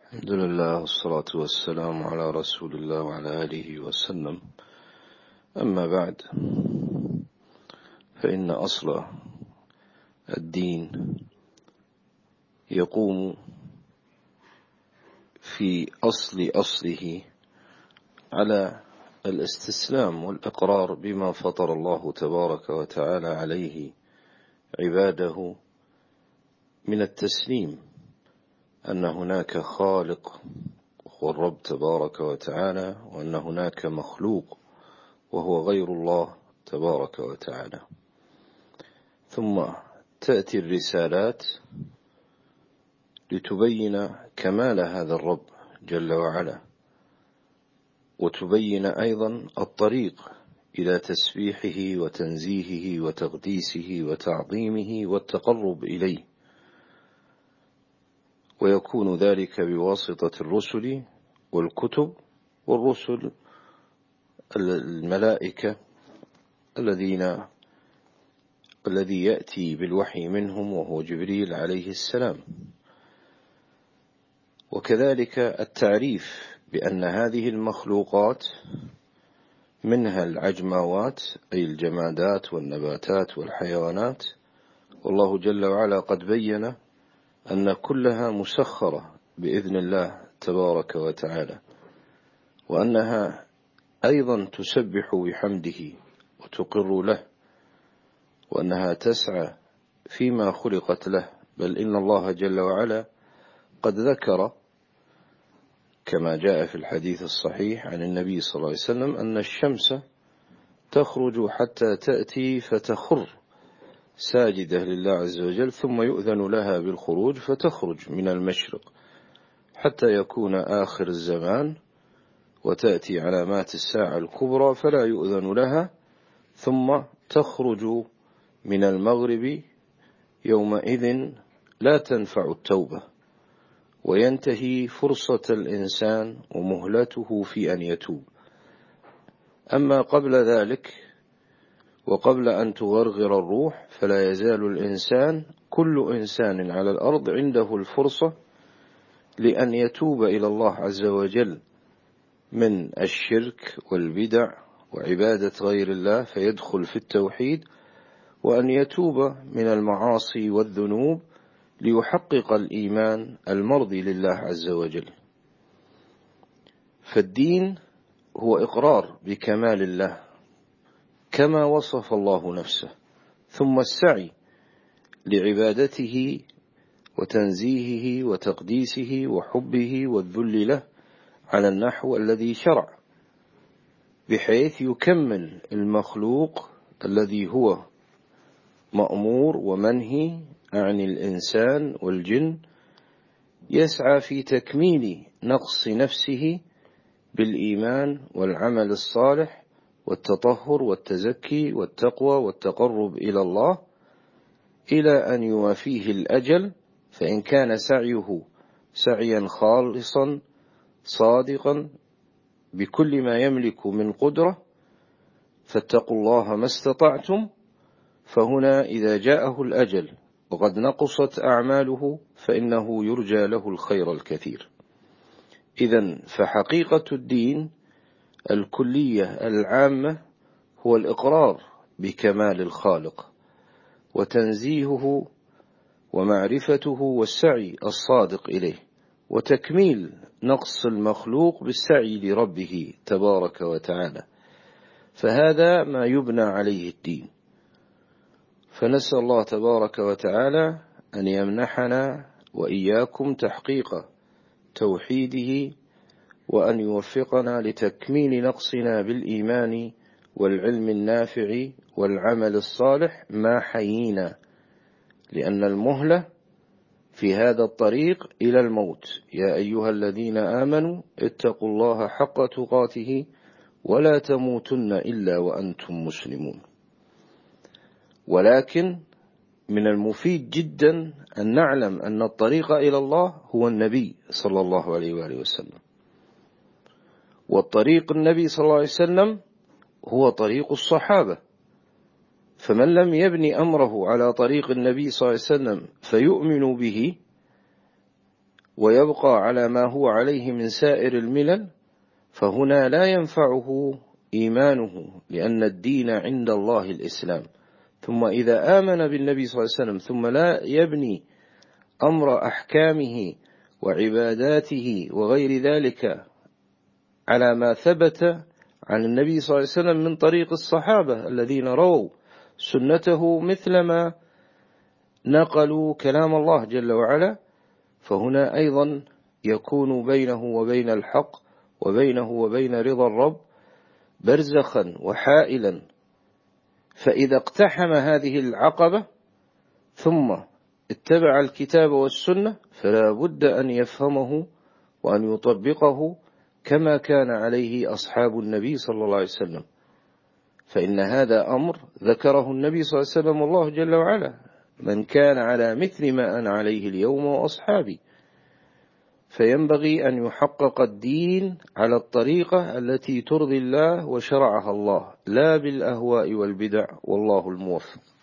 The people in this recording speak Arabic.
الحمد لله والصلاة والسلام على رسول الله وعلى آله وسلم. أما بعد، فإن أصل الدين يقوم في أصله على الاستسلام والإقرار بما فطر الله تبارك وتعالى عليه عباده من التسليم، أن هناك خالق هو الرب تبارك وتعالى، وأن هناك مخلوق وهو غير الله تبارك وتعالى. ثم تأتي الرسالات لتبين كمال هذا الرب جل وعلا، وتبين أيضا الطريق إلى تسبيحه وتنزيهه وتقديسه وتعظيمه والتقرب إليه، ويكون ذلك بواسطة الرسل والكتب والرسل الملائكة الذي يأتي بالوحي منهم وهو جبريل عليه السلام. وكذلك التعريف بأن هذه المخلوقات منها العجماوات أي الجمادات والنباتات والحيوانات، والله جل وعلا قد بين أن كلها مسخرة بإذن الله تبارك وتعالى، وأنها أيضا تسبح بحمده وتقر له، وأنها تسعى فيما خلقت له. بل إن الله جل وعلا قد ذكر كما جاء في الحديث الصحيح عن النبي صلى الله عليه وسلم أن الشمس تخرج حتى تأتي فتخر ساجدة لله عز وجل، ثم يؤذن لها بالخروج فتخرج من المشرق حتى يكون آخر الزمان وتأتي علامات الساعة الكبرى فلا يؤذن لها، ثم تخرج من المغرب. يومئذ لا تنفع التوبة، وينتهي فرصة الإنسان ومهلته في أن يتوب. أما قبل ذلك وقبل أن تغرغر الروح فلا يزال الإنسان، كل إنسان على الأرض عنده الفرصة لأن يتوب إلى الله عز وجل من الشرك والبدع وعبادة غير الله فيدخل في التوحيد، وأن يتوب من المعاصي والذنوب ليحقق الإيمان المرضي لله عز وجل. فالدين هو إقرار بكمال الله كما وصف الله نفسه، ثم السعي لعبادته وتنزيهه وتقديسه وحبه والذل له على النحو الذي شرع، بحيث يكمل المخلوق الذي هو مأمور ومنهي عن الإنسان والجن، يسعى في تكميل نقص نفسه بالإيمان والعمل الصالح والتطهر والتزكي والتقوى والتقرب إلى الله، إلى أن يوافيه الأجل. فإن كان سعيه سعيا خالصا صادقا بكل ما يملك من قدرة، فاتقوا الله ما استطعتم، فهنا إذا جاءه الأجل وقد نقصت أعماله فإنه يرجى له الخير الكثير. إذن فحقيقة الدين الكلية العامة هو الإقرار بكمال الخالق وتنزيهه ومعرفته والسعي الصادق إليه، وتكميل نقص المخلوق بالسعي لربه تبارك وتعالى. فهذا ما يبنى عليه الدين. فنسأل الله تبارك وتعالى أن يمنحنا وإياكم تحقيق توحيده، وأن يوفقنا لتكميل نقصنا بالإيمان والعلم النافع والعمل الصالح ما حيينا، لأن المهلة في هذا الطريق إلى الموت. يا أيها الذين آمنوا اتقوا الله حق تقاته ولا تموتن إلا وأنتم مسلمون. ولكن من المفيد جدا أن نعلم أن الطريق إلى الله هو النبي صلى الله عليه وآله وسلم، والطريق النبي صلى الله عليه وسلم هو طريق الصحابة. فمن لم يبني أمره على طريق النبي صلى الله عليه وسلم فيؤمن به ويبقى على ما هو عليه من سائر الملل، فهنا لا ينفعه إيمانه، لأن الدين عند الله الإسلام. ثم إذا آمن بالنبي صلى الله عليه وسلم ثم لا يبني أمر أحكامه وعباداته وغير ذلك على ما ثبت عن النبي صلى الله عليه وسلم من طريق الصحابة الذين رووا سنته مثلما نقلوا كلام الله جل وعلا، فهنا أيضا يكون بينه وبين الحق وبينه وبين رضا الرب برزخا وحائلا. فإذا اقتحم هذه العقبة ثم اتبع الكتاب والسنة فلا بد أن يفهمه وأن يطبقه كما كان عليه أصحاب النبي صلى الله عليه وسلم، فإن هذا أمر ذكره النبي صلى الله عليه وسلم الله جل وعلا: من كان على مثل ما أنا عليه اليوم وأصحابي. فينبغي أن يحقق الدين على الطريقة التي ترضي الله وشرعها الله، لا بالأهواء والبدع، والله الموفق.